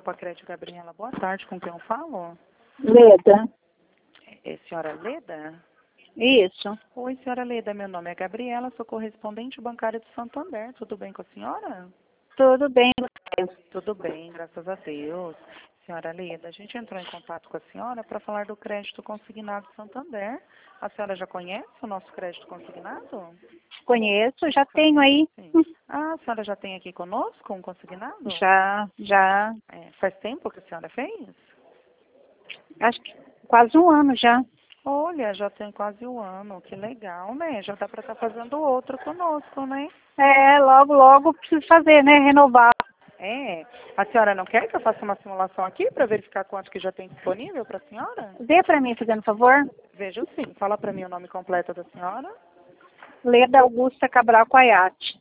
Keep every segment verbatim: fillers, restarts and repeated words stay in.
Grupo Acred Gabriela, boa tarde, com quem eu falo? Leda. É senhora Leda? Isso. Oi, senhora Leda, meu nome é Gabriela, sou correspondente bancária de Santander, tudo bem com a senhora? Tudo bem, você? Tudo bem, graças a Deus. Senhora Leda, a gente entrou em contato com a senhora para falar do crédito consignado Santander. A senhora já conhece o nosso crédito consignado? Conheço, já tenho aí. Sim. Ah, a senhora já tem aqui conosco um consignado? Já, já. É, faz tempo que a senhora fez? Acho que quase um ano já. Olha, já tem quase um ano, que legal, né? Já dá para estar fazendo outro conosco, né? É, logo, logo preciso fazer, né? Renovar. É. A senhora não quer que eu faça uma simulação aqui para verificar quanto que já tem disponível para a senhora? Dê para mim, fazendo favor. Vejo sim. Fala para mim o nome completo da senhora. Leda Augusta Cabral Coiate.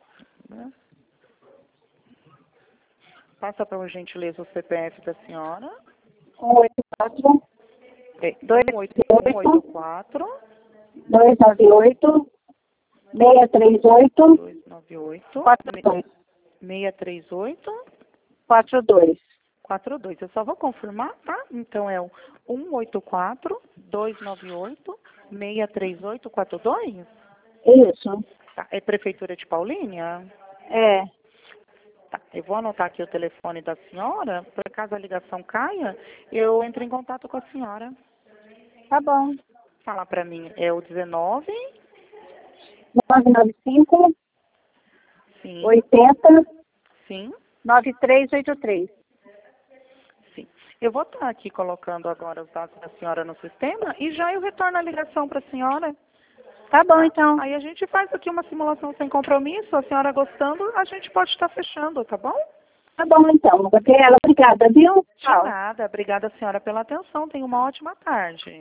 Passa por gentileza o C P F da senhora. um oito quatro, É, dois um oito oito quatro, dois nove oito, seis três oito, dois nove oito, quatro dois. seis três oito, quatro dois. quatro dois. Eu só vou confirmar, tá? Então é o um oito quatro, dois nove oito, seis três oito, quatro dois? Isso. Tá. É Prefeitura de Paulínia? É. Tá. Eu vou anotar aqui o telefone da senhora, por caso a ligação caia, eu entro em contato com a senhora. Tá bom. Fala pra mim, é o dezenove? nove nove cinco, Sim. oitenta, Sim. nove três oito três. Sim. Eu vou estar aqui colocando agora os dados da senhora no sistema e já eu retorno a ligação para a senhora. Tá bom, então. Aí a gente faz aqui uma simulação sem compromisso, a senhora gostando, a gente pode estar fechando, tá bom? Tá bom, então. Gabriela, obrigada, viu? De Tchau. nada. Obrigada, senhora, pela atenção. Tenha uma ótima tarde.